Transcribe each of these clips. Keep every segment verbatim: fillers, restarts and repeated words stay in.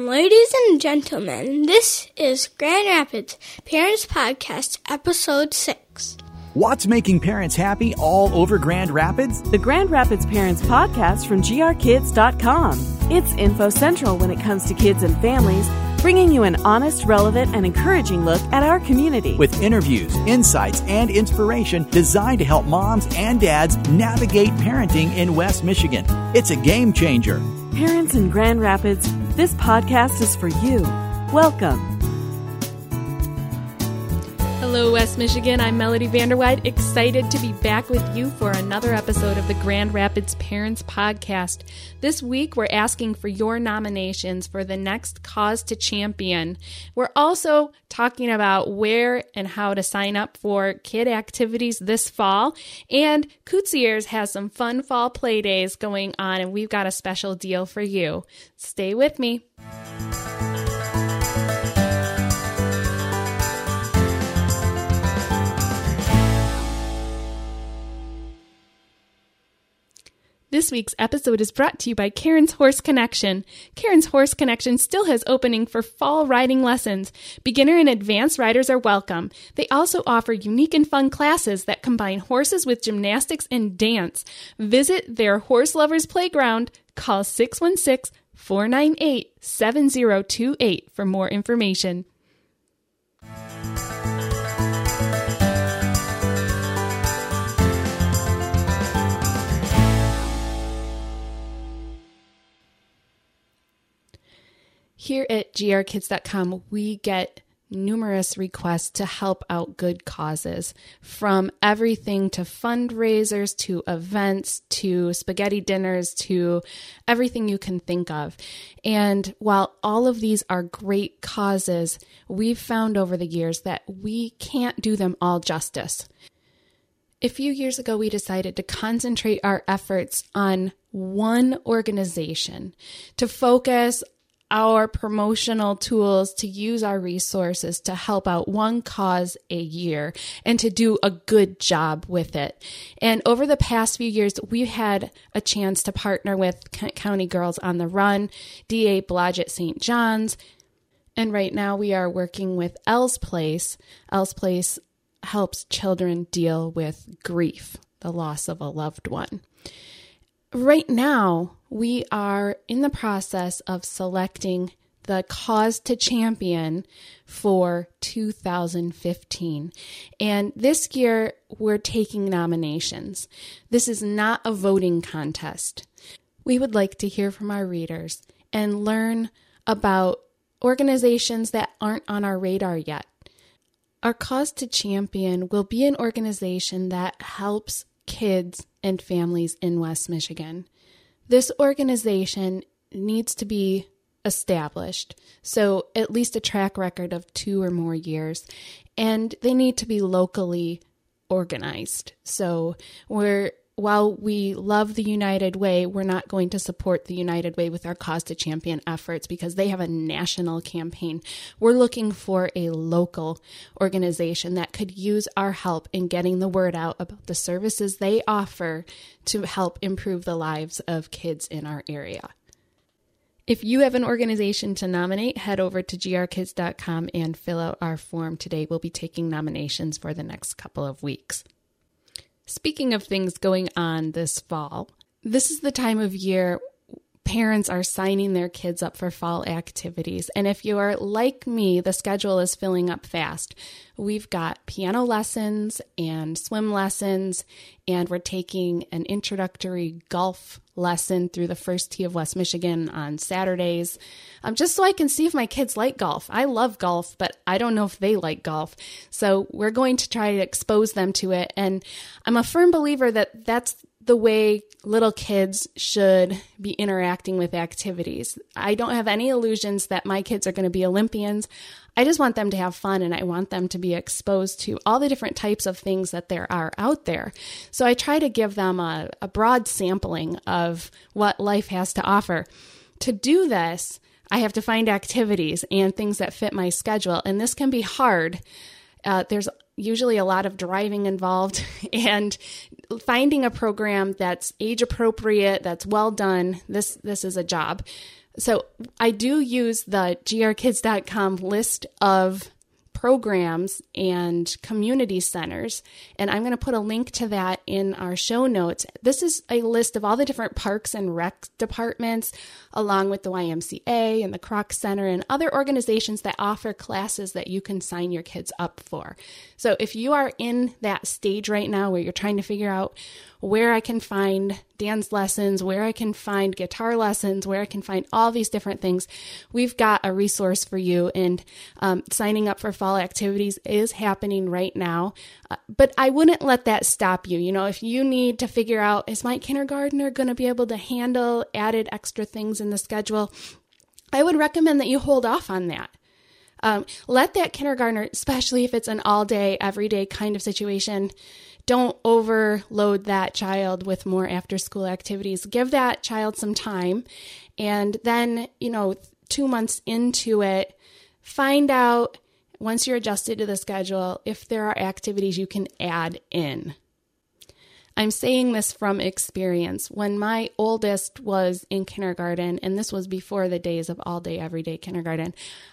Ladies and gentlemen, this is Grand Rapids Parents Podcast, Episode six. What's making parents happy all over Grand Rapids? The Grand Rapids Parents Podcast from G R kids dot com. It's info central when it comes to kids and families, bringing you an honest, relevant, and encouraging look at our community. With interviews, insights, and inspiration designed to help moms and dads navigate parenting in West Michigan. It's a game changer. Parents in Grand Rapids, this podcast is for you. Welcome. Hello, West Michigan. I'm Melody Vanderweide, excited to be back with you for another episode of the Grand Rapids Parents Podcast. This week, we're asking for your nominations for the next Cause to Champion. We're also talking about where and how to sign up for kid activities this fall. And Cootsiers has some fun fall play days going on, and we've got a special deal for you. Stay with me. This week's episode is brought to you by Karen's Horse Connection. Karen's Horse Connection still has opening for fall riding lessons. Beginner and advanced riders are welcome. They also offer unique and fun classes that combine horses with gymnastics and dance. Visit their Horse Lovers Playground. Call six one six, four nine eight, seven zero two eight for more information. Here at G R kids dot com, we get numerous requests to help out good causes, from everything to fundraisers, to events, to spaghetti dinners, to everything you can think of. And while all of these are great causes, we've found over the years that we can't do them all justice. A few years ago, we decided to concentrate our efforts on one organization, to focus our promotional tools, to use our resources to help out one cause a year and to do a good job with it. And over the past few years, we've had a chance to partner with County Girls on the Run, D A Blodgett Saint John's, and right now we are working with Elle's Place. Elle's Place helps children deal with grief, the loss of a loved one. Right now, we are in the process of selecting the Cause to Champion for two thousand fifteen. And this year, we're taking nominations. This is not a voting contest. We would like to hear from our readers and learn about organizations that aren't on our radar yet. Our Cause to Champion will be an organization that helps kids and families in West Michigan. This organization needs to be established, so at least a track record of two or more years, and they need to be locally organized. So we're while we love the United Way, we're not going to support the United Way with our Cause to Champion efforts because they have a national campaign. We're looking for a local organization that could use our help in getting the word out about the services they offer to help improve the lives of kids in our area. If you have an organization to nominate, head over to G R kids dot com and fill out our form today. We'll be taking nominations for the next couple of weeks. Speaking of things going on this fall, this is the time of year parents are signing their kids up for fall activities. And if you are like me, the schedule is filling up fast. We've got piano lessons and swim lessons, and we're taking an introductory golf lesson through the First Tee of West Michigan on Saturdays, um, just so I can see if my kids like golf. I love golf, but I don't know if they like golf. So we're going to try to expose them to it. And I'm a firm believer that that's the way little kids should be interacting with activities. I don't have any illusions that my kids are going to be Olympians. I just want them to have fun, and I want them to be exposed to all the different types of things that there are out there. So I try to give them a, a broad sampling of what life has to offer. To do this, I have to find activities and things that fit my schedule, and this can be hard. Uh, there's usually a lot of driving involved, and finding a program that's age appropriate, that's well done, this this is a job. So I do use the G R kids dot com list of programs and community centers, and I'm going to put a link to that in our show notes. This is a list of all the different parks and rec departments, along with the Y M C A and the Kroc Center and other organizations that offer classes that you can sign your kids up for. So if you are in that stage right now where you're trying to figure out where I can find dance lessons, where I can find guitar lessons, where I can find all these different things, we've got a resource for you. And um, signing up for fall activities is happening right now. Uh, but I wouldn't let that stop you. You know, if you need to figure out, is my kindergartner going to be able to handle added extra things in the schedule? I would recommend that you hold off on that. Um, let that kindergartner, especially if it's an all day, everyday kind of situation, don't overload that child with more after school activities. Give that child some time. And then, you know, two months into it, find out, once you're adjusted to the schedule, if there are activities you can add in. I'm saying this from experience. When my oldest was in kindergarten, and this was before the days of all day, everyday kindergarten,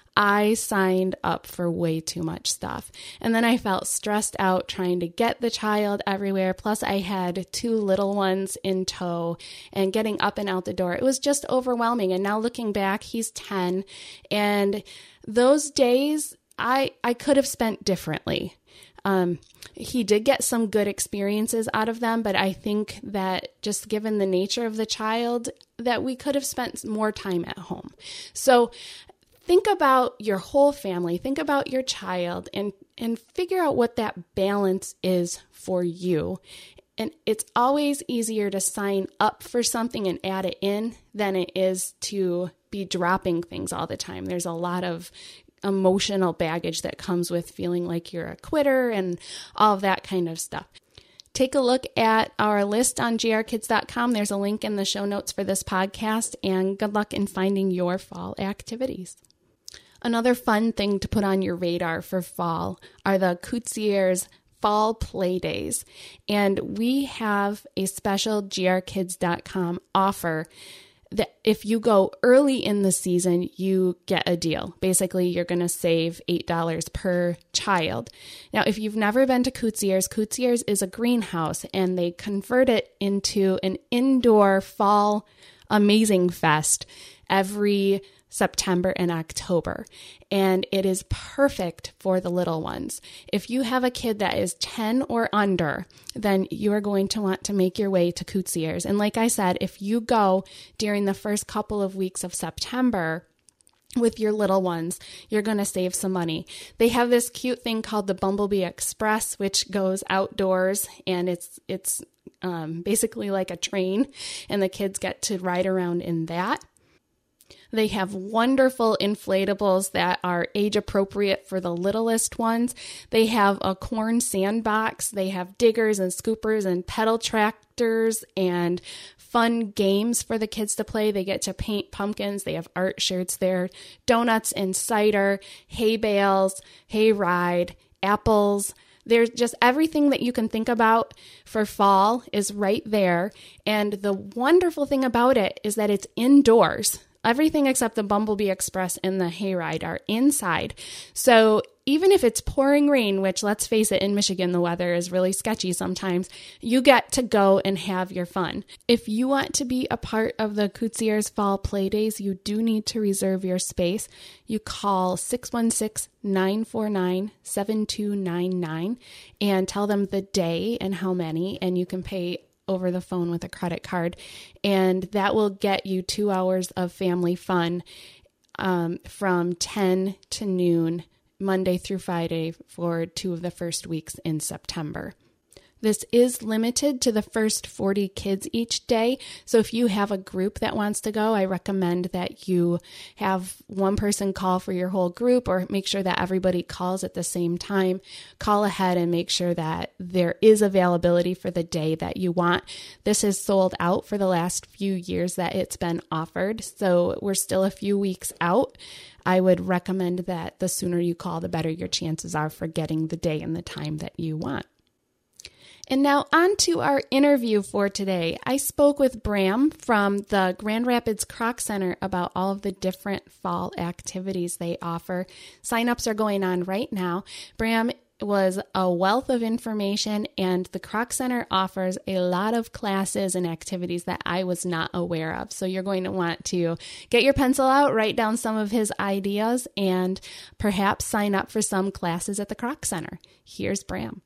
I signed up for way too much stuff. And then I felt stressed out trying to get the child everywhere. Plus I had two little ones in tow and getting up and out the door. It was just overwhelming. And now looking back, he's ten. And those days I, I could have spent differently. Um, he did get some good experiences out of them, but I think that just given the nature of the child, that we could have spent more time at home. So think about your whole family, think about your child, and, and figure out what that balance is for you. And it's always easier to sign up for something and add it in than it is to be dropping things all the time. There's a lot of emotional baggage that comes with feeling like you're a quitter and all of that kind of stuff. Take a look at our list on G R kids dot com. There's a link in the show notes for this podcast, and good luck in finding your fall activities. Another fun thing to put on your radar for fall are the Cootsiers Fall Play Days. And we have a special G R kids dot com offer that if you go early in the season, you get a deal. Basically, you're going to save eight dollars per child. Now, if you've never been to Cootsiers, Cootsiers is a greenhouse, and they convert it into an indoor fall amazing fest every September and October, and it is perfect for the little ones. If you have a kid that is ten or under, then you are going to want to make your way to Cootsiers. And like I said, if you go during the first couple of weeks of September with your little ones, you're going to save some money. They have this cute thing called the Bumblebee Express, which goes outdoors, and it's it's um, basically like a train, and the kids get to ride around in that. They have wonderful inflatables that are age appropriate for the littlest ones. They have a corn sandbox. They have diggers and scoopers and pedal tractors and fun games for the kids to play. They get to paint pumpkins. They have art shirts there, donuts and cider, hay bales, hay ride, apples. There's just everything that you can think about for fall is right there. And the wonderful thing about it is that it's indoors. Everything except the Bumblebee Express and the hayride are inside. So even if it's pouring rain, which let's face it, in Michigan, the weather is really sketchy sometimes, you get to go and have your fun. If you want to be a part of the Cootsiers Fall Play Days, you do need to reserve your space. You call six one six, nine four nine, seven two nine nine and tell them the day and how many, and you can pay over the phone with a credit card, and that will get you two hours of family fun um, from ten to noon, Monday through Friday, for two of the first weeks in September. This is limited to the first forty kids each day. So if you have a group that wants to go, I recommend that you have one person call for your whole group, or make sure that everybody calls at the same time. Call ahead and make sure that there is availability for the day that you want. This is sold out for the last few years that it's been offered. So we're still a few weeks out. I would recommend that the sooner you call, the better your chances are for getting the day and the time that you want. And now on to our interview for today. I spoke with Bram from the Grand Rapids Kroc Center about all of the different fall activities they offer. Sign-ups are going on right now. Bram was a wealth of information, and the Kroc Center offers a lot of classes and activities that I was not aware of. So you're going to want to get your pencil out, write down some of his ideas, and perhaps sign up for some classes at the Kroc Center. Here's Bram.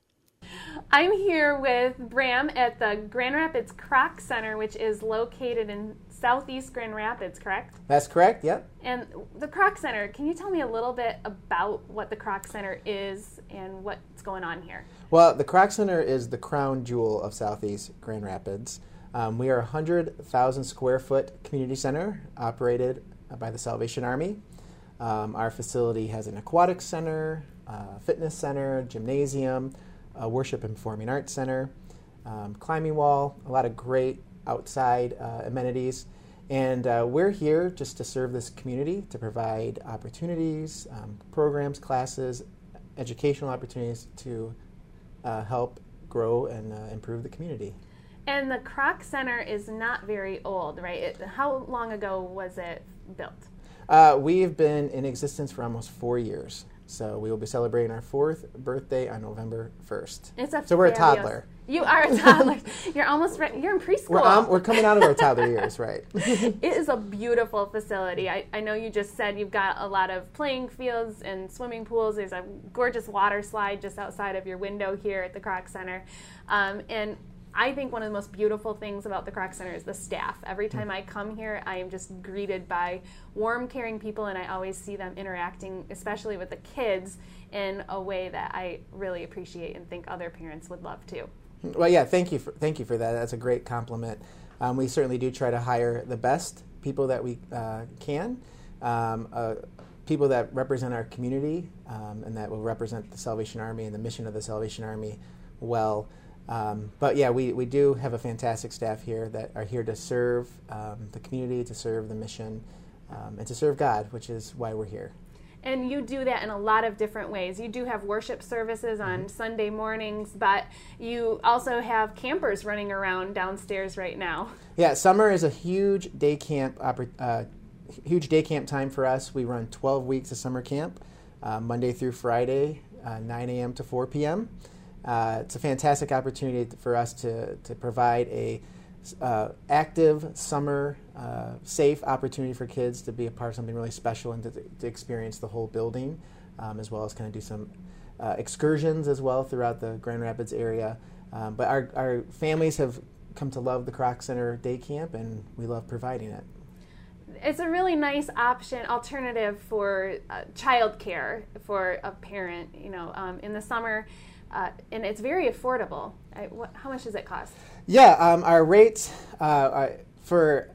I'm here with Bram at the Grand Rapids Kroc Center, which is located in southeast Grand Rapids, correct? That's correct, yep. And the Kroc Center, can you tell me a little bit about what the Kroc Center is and what's going on here? Well, the Kroc Center is the crown jewel of southeast Grand Rapids. Um, we are a one hundred thousand square foot community center operated by the Salvation Army. Um, our facility has an aquatic center, uh, fitness center, gymnasium, a worship and performing arts center, um, climbing wall, a lot of great outside uh, amenities. And uh, we're here just to serve this community, to provide opportunities, um, programs, classes, educational opportunities to uh, help grow and uh, improve the community. And the Kroc Center is not very old, right? It, how long ago was it built? Uh, we've been in existence for almost four years. So we will be celebrating our fourth birthday on November first. It's a so we're a fabulous. toddler. You are a toddler. You're almost re- you're in preschool. We're, um, we're coming out of our toddler years, right? It is a beautiful facility. I, I know you just said you've got a lot of playing fields and swimming pools. There's a gorgeous water slide just outside of your window here at the Kroc Center. Um, and I think one of the most beautiful things about the Kroc Center is the staff. Every time I come here, I am just greeted by warm, caring people, and I always see them interacting, especially with the kids, in a way that I really appreciate and think other parents would love too. Well, yeah, thank you for, thank you for that. That's a great compliment. Um, we certainly do try to hire the best people that we uh, can, um, uh, people that represent our community um, and that will represent the Salvation Army and the mission of the Salvation Army well. Um, but yeah, we, we do have a fantastic staff here that are here to serve um, the community, to serve the mission, um, and to serve God, which is why we're here. And you do that in a lot of different ways. You do have worship services on mm-hmm. Sunday mornings, but you also have campers running around downstairs right now. Yeah, summer is a huge day camp, uh, huge day camp time for us. We run twelve weeks of summer camp, uh, Monday through Friday, uh, nine a.m. to four p.m. Uh, it's a fantastic opportunity for us to, to provide a uh, active summer, uh, safe opportunity for kids to be a part of something really special and to, to experience the whole building, um, as well as kind of do some uh, excursions as well throughout the Grand Rapids area. Um, but our, our families have come to love the Kroc Center Day Camp, and we love providing it. It's a really nice option, alternative for uh, child care for a parent, you know, um, in the summer. Uh, and it's very affordable. I, what, how much does it cost? Yeah, um, our rates uh, are for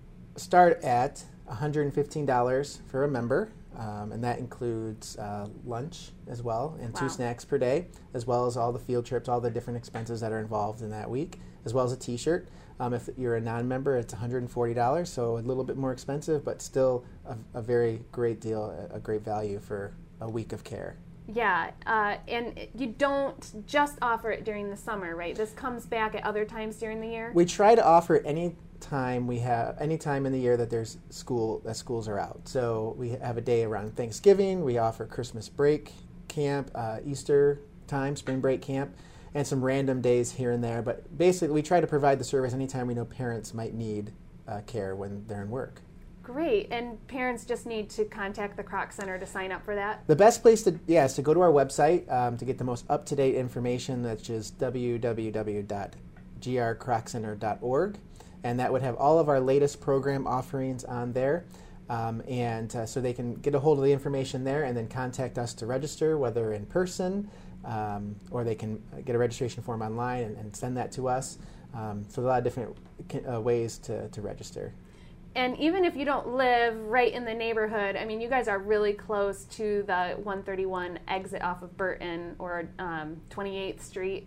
start at one hundred fifteen dollars for a member, um, and that includes uh, lunch as well and wow. two snacks per day, as well as all the field trips, all the different expenses that are involved in that week, as well as a T-shirt. Um, if you're a non-member, it's one hundred forty dollars, so a little bit more expensive, but still a, a very great deal, a, a great value for a week of care. Yeah, uh, and you don't just offer it during the summer, right? This comes back at other times during the year? We try to offer it any time we have, any time in the year that there's school, that schools are out. So we have a day around Thanksgiving, we offer Christmas break camp, uh, Easter time, spring break camp, and some random days here and there. But basically we try to provide the service anytime we know parents might need uh, care when they're in work. Great. And parents just need to contact the Kroc Center to sign up for that? The best place to, yeah, is to go to our website um, to get the most up-to-date information, which is w w w dot g r kroc center dot org. And that would have all of our latest program offerings on there. Um, and uh, so they can get a hold of the information there and then contact us to register, whether in person um, or they can get a registration form online and, and send that to us. Um, so a lot of different uh, ways to, to register. And even if you don't live right in the neighborhood, I mean, you guys are really close to the one thirty-one exit off of Burton or um, twenty-eighth Street.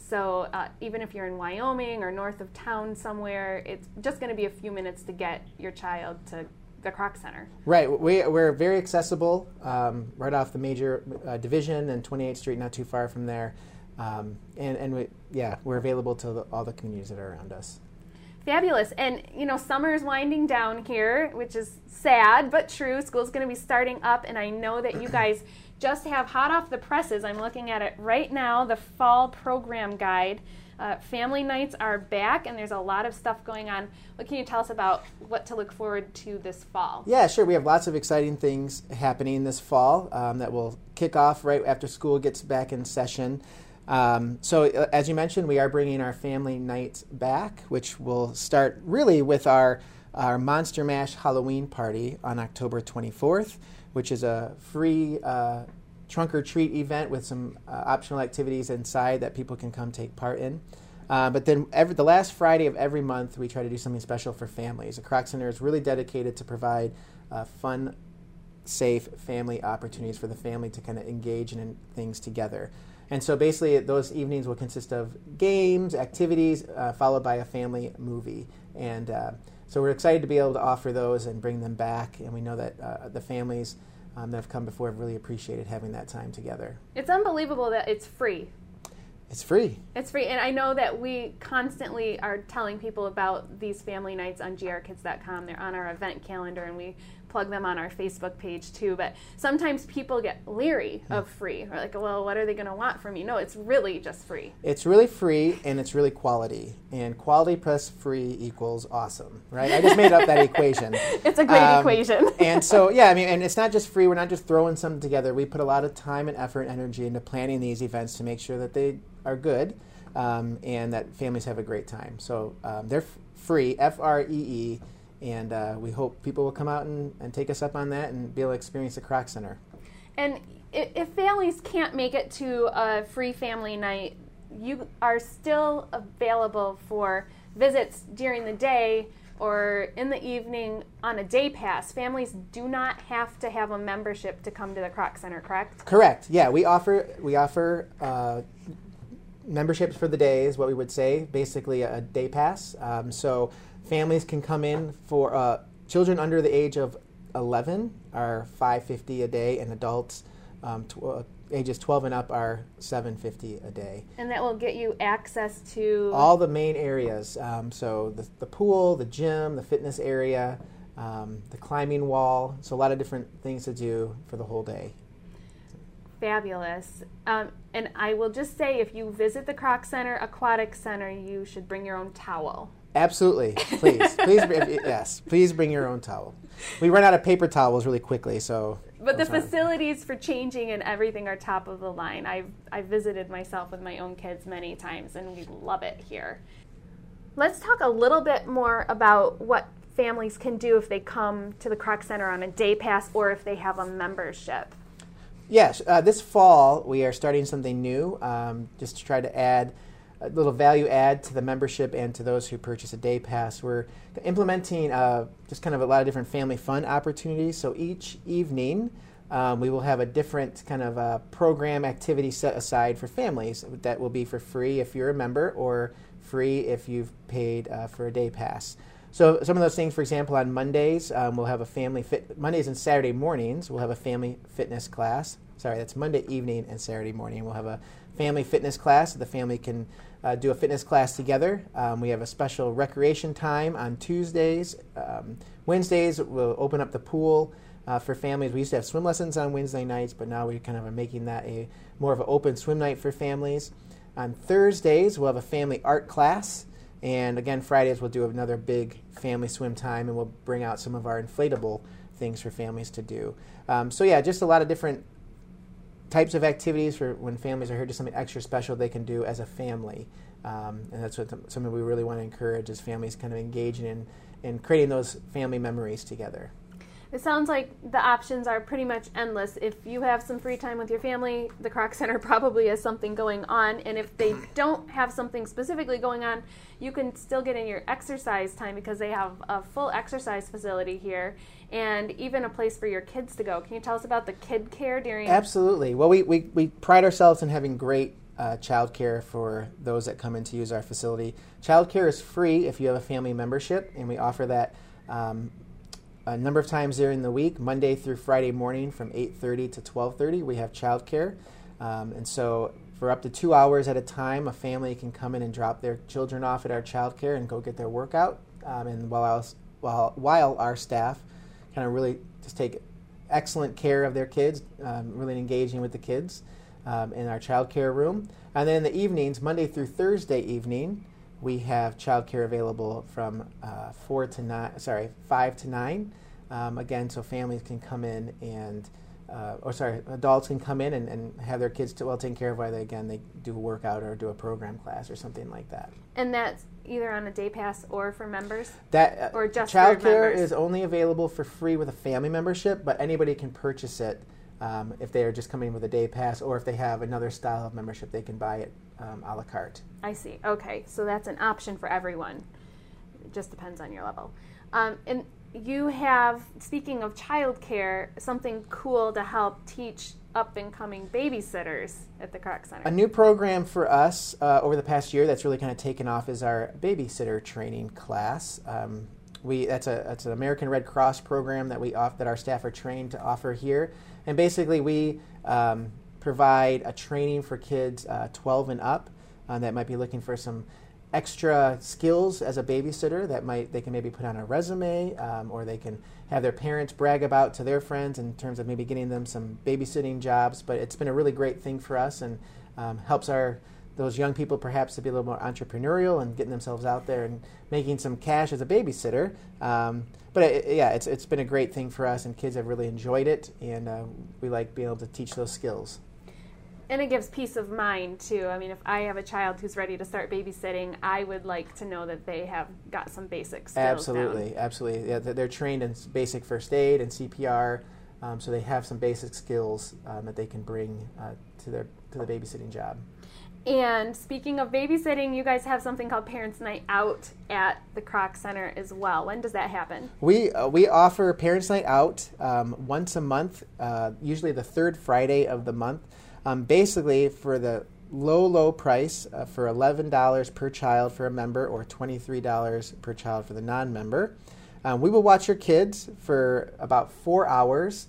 So uh, even if you're in Wyoming or north of town somewhere, it's just going to be a few minutes to get your child to the Kroc Center. Right. We, we're very accessible, um, right off the major uh, division and twenty-eighth Street, not too far from there. Um, and and we, yeah, we're available to the, all the communities that are around us. Fabulous. And, you know, summer is winding down here, which is sad but true. School's going to be starting up, and I know that you guys just have hot off the presses. I'm looking at it right now, the fall program guide. Uh, family nights are back, and there's a lot of stuff going on. What can you tell us about what to look forward to this fall? Yeah, sure. We have lots of exciting things happening this fall um, that will kick off right after school gets back in session. Um, so uh, as you mentioned, we are bringing our family nights back, which will start really with our, our Monster Mash Halloween party on October twenty-fourth, which is a free uh, trunk or treat event with some uh, optional activities inside that people can come take part in. Uh, but then every, the last Friday of every month, we try to do something special for families. The Kroc Center is really dedicated to provide uh, fun, safe family opportunities for the family to kind of engage in, in things together. And so basically those evenings will consist of games, activities, uh, followed by a family movie. And uh, so we're excited to be able to offer those and bring them back. And we know that uh, the families Um, that have come before have really appreciated having that time together. It's unbelievable that it's free. It's free. It's free, and I know that we constantly are telling people about these family nights on G R kids dot com. They're on our event calendar, and we plug them on our Facebook page too. But sometimes people get leery of free, or like, well, what are they going to want from me? No, it's really just free. It's really free, and it's really quality. And quality plus free equals awesome, right? I just made up that equation. It's a great um, equation. And so, yeah, I mean, and it's not just free. We're not just throwing something together. We put a lot of time and effort and energy into planning these events to make sure that they are good um, and that families have a great time. So um, they're f- free, F R E E, and uh, we hope people will come out and, and take us up on that and be able to experience the Kroc Center. And if, if families can't make it to a free family night, you are still available for visits during the day or in the evening on a day pass. Families do not have to have a membership to come to the Kroc Center, correct? Correct. Yeah, we offer we offer uh, memberships for the day is what we would say, basically a day pass. Um, so families can come in for uh, children under the age of eleven are five hundred fifty dollars a day, and adults um, tw- uh, ages twelve and up are seven hundred fifty dollars a day. And that will get you access to all the main areas. Um, so the, the pool, the gym, the fitness area, um, the climbing wall. So a lot of different things to do for the whole day. Fabulous. Um, and I will just say, if you visit the Kroc Center Aquatic Center, you should bring your own towel. Absolutely. Please. please, yes. Please bring your own towel. We run out of paper towels really quickly, so. But the facilities for changing and everything are top of the line. I've, I've visited myself with my own kids many times, and we love it here. Let's talk a little bit more about what families can do if they come to the Kroc Center on a day pass or if they have a membership. Yes. Uh, this fall, we are starting something new um, just to try to add a little value add to the membership and to those who purchase a day pass. We're implementing uh, just kind of a lot of different family fun opportunities. So each evening um, we will have a different kind of uh, program activity set aside for families that will be for free if you're a member or free if you've paid uh, for a day pass. So some of those things, for example, on Mondays um, we'll have a family fit. Mondays and Saturday mornings we'll have a family fitness class. Sorry, that's Monday evening and Saturday morning. We'll have a family fitness class. The family can uh, do a fitness class together. Um, we have a special recreation time on Tuesdays. Um, Wednesdays, we'll open up the pool uh, for families. We used to have swim lessons on Wednesday nights, but now we kind of are making that a more of an open swim night for families. On Thursdays, we'll have a family art class. And again, Fridays, we'll do another big family swim time, and we'll bring out some of our inflatable things for families to do. Um, so yeah, just a lot of different types of activities for when families are here, just something extra special they can do as a family. Um, and that's what the, something we really want to encourage is families kind of engaging in, in creating those family memories together. It sounds like the options are pretty much endless. If you have some free time with your family, the Kroc Center probably has something going on. And if they don't have something specifically going on, you can still get in your exercise time because they have a full exercise facility here and even a place for your kids to go. Can you tell us about the kid care during? Absolutely. Well, we, we, we pride ourselves in having great uh, child care for those that come in to use our facility. Child care is free if you have a family membership, and we offer that um, a number of times during the week, Monday through Friday morning from eight thirty to twelve thirty. We have child care. Um, and so for up to two hours at a time, a family can come in and drop their children off at our childcare and go get their workout. Um, and while, else, while, while our staff kind of really just take excellent care of their kids, um, really engaging with the kids um, in our childcare room. And then in the evenings, Monday through Thursday evening, we have childcare available from uh, four to nine. Sorry, five to nine. Um, again, so families can come in and, uh, or sorry, adults can come in and, and have their kids t- well taken care of while they again they do a workout or do a program class or something like that. And that's either on a day pass or for members. That uh, or just for childcare members? is only available for free with a family membership, but anybody can purchase it. Um, if they are just coming with a day pass, or if they have another style of membership, they can buy it um, a la carte. I see. Okay, so that's an option for everyone. It just depends on your level. Um, and you have, speaking of childcare, something cool to help teach up-and-coming babysitters at the Kroc Center. A new program for us uh, over the past year that's really kind of taken off is our babysitter training class. Um, we that's a that's an American Red Cross program that we off that our staff are trained to offer here. And basically, we um, provide a training for kids uh, twelve and up uh, that might be looking for some extra skills as a babysitter that might they can maybe put on a resume, um, or they can have their parents brag about to their friends in terms of maybe getting them some babysitting jobs. But it's been a really great thing for us, and um, helps our those young people perhaps to be a little more entrepreneurial and getting themselves out there and making some cash as a babysitter. Um, But it, yeah, it's it's been a great thing for us, and kids have really enjoyed it, and uh, we like being able to teach those skills. And it gives peace of mind, too. I mean, if I have a child who's ready to start babysitting, I would like to know that they have got some basic skills Absolutely, down. absolutely. Yeah, they're trained in basic first aid and C P R, um, so they have some basic skills um, that they can bring uh, to their to the babysitting job. And speaking of babysitting, you guys have something called Parents' Night Out at the Kroc Center as well. When does that happen? We uh, we offer Parents' Night Out um, once a month, uh, usually the third Friday of the month. Um, basically, for the low, low price, uh, for eleven dollars per child for a member, or twenty-three dollars per child for the non-member. Um, we will watch your kids for about four hours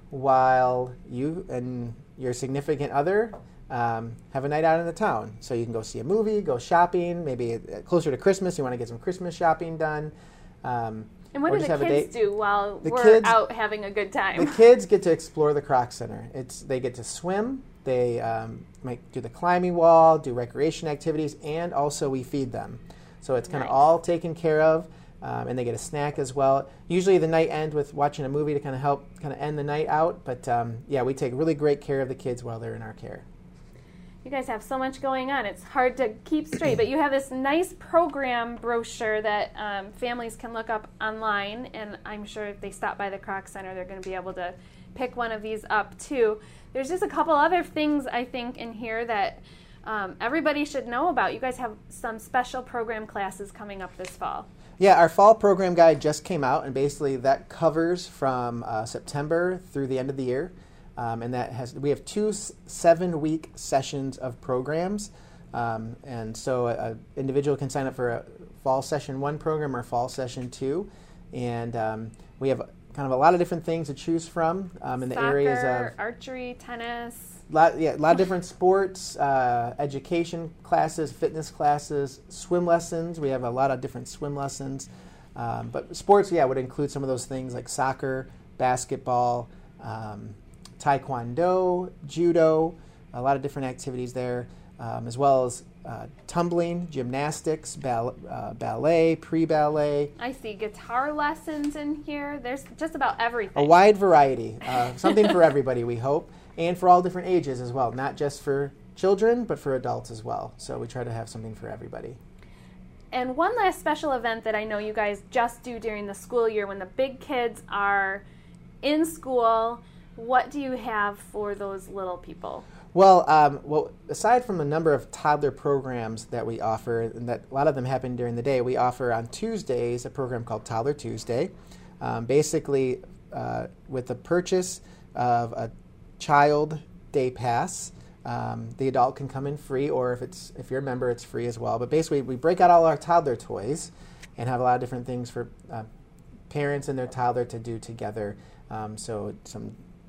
while you and your significant other Um, have a night out in the town. So you can go see a movie, go shopping, maybe closer to Christmas, you want to get some Christmas shopping done. Um, and what do the kids do while the we're kids, out having a good time? The kids get to explore the Kroc Center. It's They get to swim, they um, might do the climbing wall, do recreation activities, and also we feed them. So it's kind of Nice. all taken care of, um, and they get a snack as well. Usually the night ends with watching a movie to kind of help kind of end the night out, but um, yeah, we take really great care of the kids while they're in our care. You guys have so much going on. It's hard to keep straight, but you have this nice program brochure that um, families can look up online, and I'm sure if they stop by the Kroc Center, they're going to be able to pick one of these up too. There's just a couple other things, I think, in here that um, everybody should know about. You guys have some special program classes coming up this fall. Yeah, our fall program guide just came out, and basically that covers from uh, September through the end of the year. Um, and that has we have two s- seven-week sessions of programs, um, and so an individual can sign up for a fall session one program or fall session two, and um, we have kind of a lot of different things to choose from um, in the Soccer, areas of archery, tennis. lot, yeah, a lot of different sports, uh, education classes, fitness classes, swim lessons. We have a lot of different swim lessons, um, but sports, yeah, would include some of those things like soccer, basketball. Um, Taekwondo, judo, a lot of different activities there, um, as well as uh, tumbling, gymnastics, ball, uh, ballet, pre-ballet. I see guitar lessons in here. There's just about everything. A wide variety, uh, something for everybody, we hope, and for all different ages as well, not just for children, but for adults as well. So we try to have something for everybody. And one last special event that I know you guys just do during the school year when the big kids are in school. What do you have for those little people? Well, um, well, aside from the number of toddler programs that we offer, and that a lot of them happen during the day, we offer on Tuesdays a program called Toddler Tuesday. Um, basically, uh, with the purchase of a child day pass, um, the adult can come in free, or if it's if you're a member, it's free as well. But basically, we break out all our toddler toys and have a lot of different things for uh, parents and their toddler to do together. Um, so some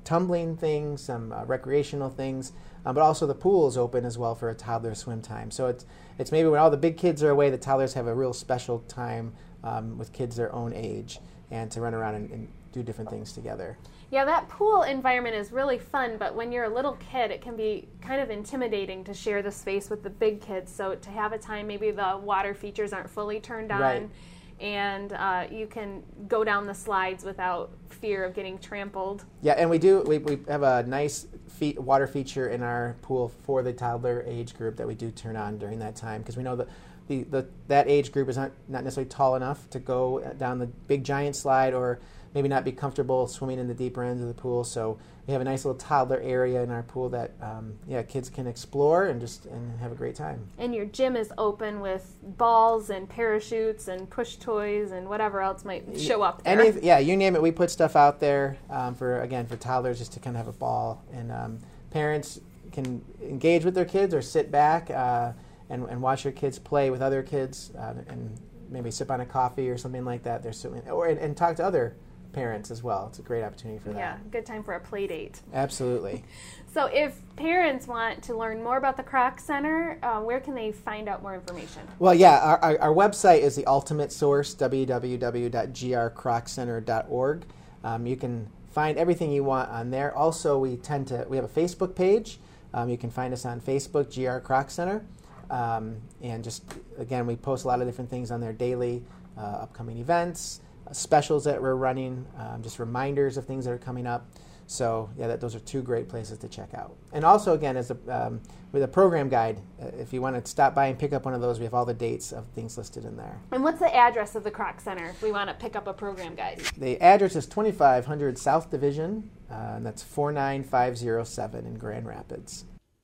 tumbling things, some uh, recreational things, um, but also the pool is open as well for a toddler swim time. So it's it's maybe when all the big kids are away, the toddlers have a real special time um, with kids their own age and to run around and, and do different things together. Yeah, that pool environment is really fun, but when you're a little kid, it can be kind of intimidating to share the space with the big kids. So to have a time, maybe the water features aren't fully turned on, right. and uh, you can go down the slides without fear of getting trampled. Yeah, and we do, we, we have a nice fe- water feature in our pool for the toddler age group that we do turn on during that time, because we know that the, the that age group is not, not necessarily tall enough to go down the big giant slide, or maybe not be comfortable swimming in the deeper ends of the pool. So we have a nice little toddler area in our pool that um, yeah, kids can explore and just and have a great time. And your gym is open with balls and parachutes and push toys and whatever else might show up there. Any, yeah, you name it. We put stuff out there um, for, again, for toddlers just to kind of have a ball. And um, parents can engage with their kids or sit back uh, and, and watch your kids play with other kids uh, and maybe sip on a coffee or something like that. There's certainly, or and, and talk to other parents as well. It's a great opportunity for that. Yeah, good time for a play date. Absolutely. So if parents want to learn more about the Kroc Center, uh, where can they find out more information? Well, yeah, our, our, our website is the ultimate source, w w w dot g r kroc center dot org. Um, you can find everything you want on there. Also, we tend to, we have a Facebook page. Um, you can find us on Facebook, G R Kroc Center. Um, and just, again, we post a lot of different things on there daily, uh, upcoming events, specials that we're running, um, just reminders of things that are coming up. So yeah, that, those are two great places to check out. And also, again, as a, um, with a program guide, uh, if you want to stop by and pick up one of those, we have all the dates of things listed in there. And what's the address of the Kroc Center if we want to pick up a program guide? The address is twenty-five hundred South Division, uh, and that's four nine five zero seven in Grand Rapids.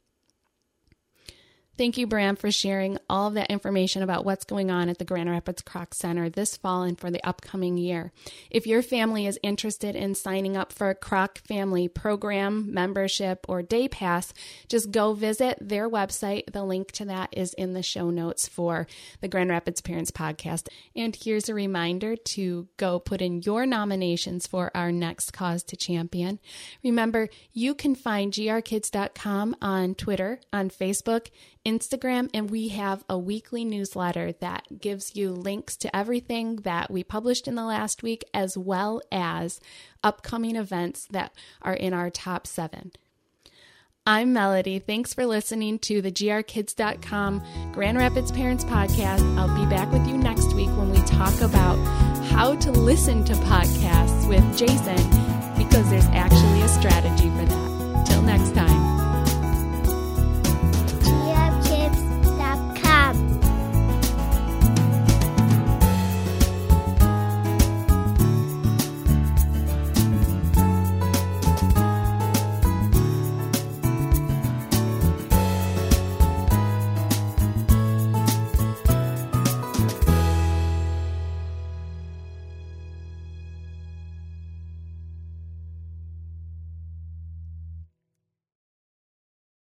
Thank you, Bram, for sharing all of that information about what's going on at the Grand Rapids Kroc Center this fall and for the upcoming year. If your family is interested in signing up for a Kroc Family Program, membership, or day pass, just go visit their website. The link to that is in the show notes for the Grand Rapids Parents Podcast. And here's a reminder to go put in your nominations for our next Cause to Champion. Remember, you can find G R kids dot com on Twitter, on Facebook, Instagram, and we have a weekly newsletter that gives you links to everything that we published in the last week, as well as upcoming events that are in our top seven. I'm Melody. Thanks for listening to the G R kids dot com Grand Rapids Parents Podcast. I'll be back with you next week when we talk about how to listen to podcasts with Jason, because there's actually a strategy